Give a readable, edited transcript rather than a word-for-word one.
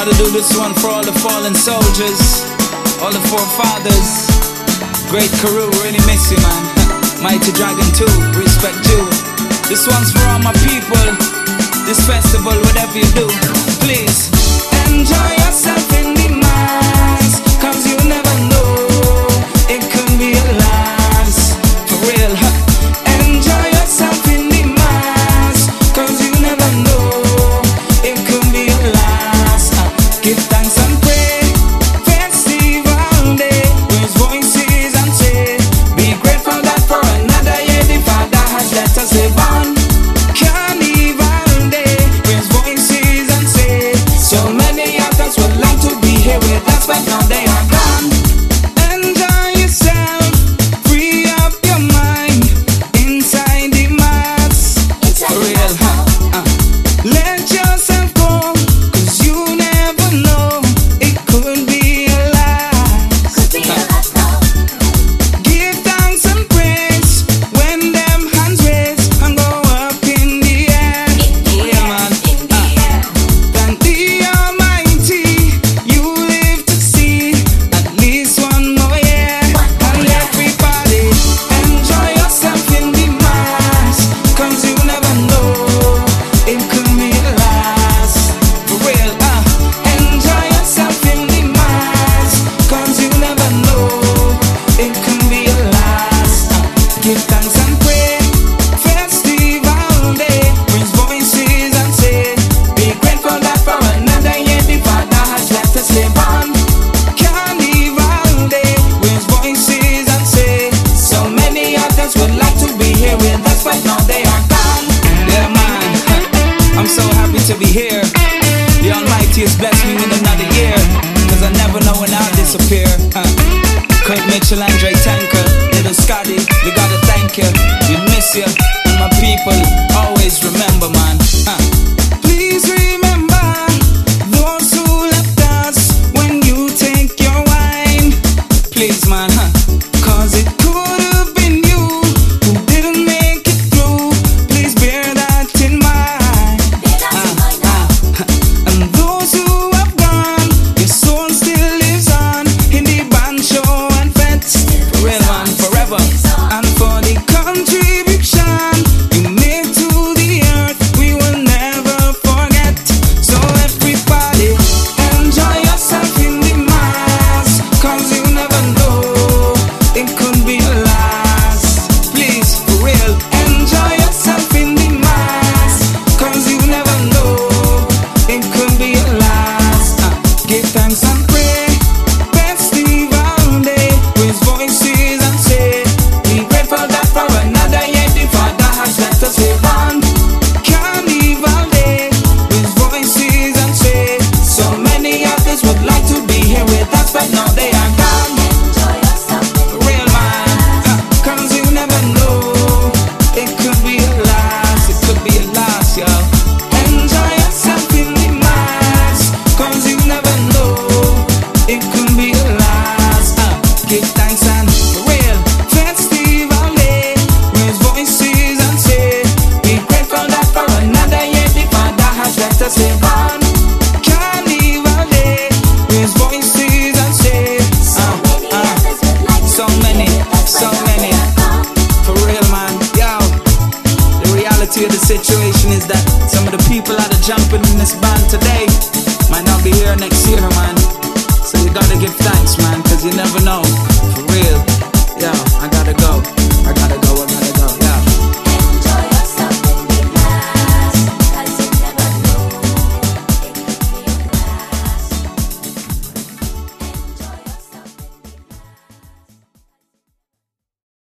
Gotta do this one for all the fallen soldiers, all the forefathers. Great Karoo, really miss you, man. Mighty Dragon 2, respect you. This one's for all my people. This festival, whatever you do, please enjoy yourself in the mass, cause you never know, it could be a last. For real, enjoy yourself in the mass, cause you never know, it could be a last. Give thanks and pray, festival day, raise voices and say, be grateful that for another year the Father has let us live on. Carnival day, raise voices and say, so many of us would like to be here with us, but now they are gone. Enjoy yourself, free up your mind, inside the mass. For real, let yourself go, cause you never know, it could be a last. Give thanks and praise when them hands raise and go up in the air. Yeah, man. Thank the Almighty, you live to see at least one more year. And everybody, enjoy yourself in the mass, cause you never know, it could be a last. For real, enjoy yourself in the mass, cause you never know, it could be a last. Give thanks and pray, festival day, raise voices and say, be grateful that for another year the Father has let us live on. Carnival day, raise voices and say, so many others would like to be here with us, but now they are gone. Yeah, man, I'm so happy to be here. The Almighty has blessed me with another year, cause I never know when I'll disappear. Kurt Mitchell, Andre Tanker, Little Scotty, we gotta thank you. We miss you, and my people always remember, man. Please remember those who left us when you take your wine. Please, man, cause it could have been you who didn't make it through. Please bear that in mind. And those who have gone, your soul still lives on in the band show and fete. For real, man, forever. And for the contribution you made to the earth, we will never forget. So everybody, enjoy yourself in the mass, cause you never know, it could be a last. Please, for real, enjoy yourself in the mass, cause you never know, it could be a last. Give thanks and pray, festival day, raise voices and say, be grateful that for another year the Father has let us live on. Carnival day, raise voices and say, so many others would like to be here with us, but now they are gone. For real, man, cause you never know, it could be a last, it could be a last, yo. Enjoy yourself in the mass, cause you never know, it could be a last. Give thanks and for real, festival day, raise voices and say, be grateful that for another year the Father has let us live on. Carnival day, raise voices and say, so many, for real, man. Yo, the reality of the situation is that some of the people that are jumping in this band today might not be here next year,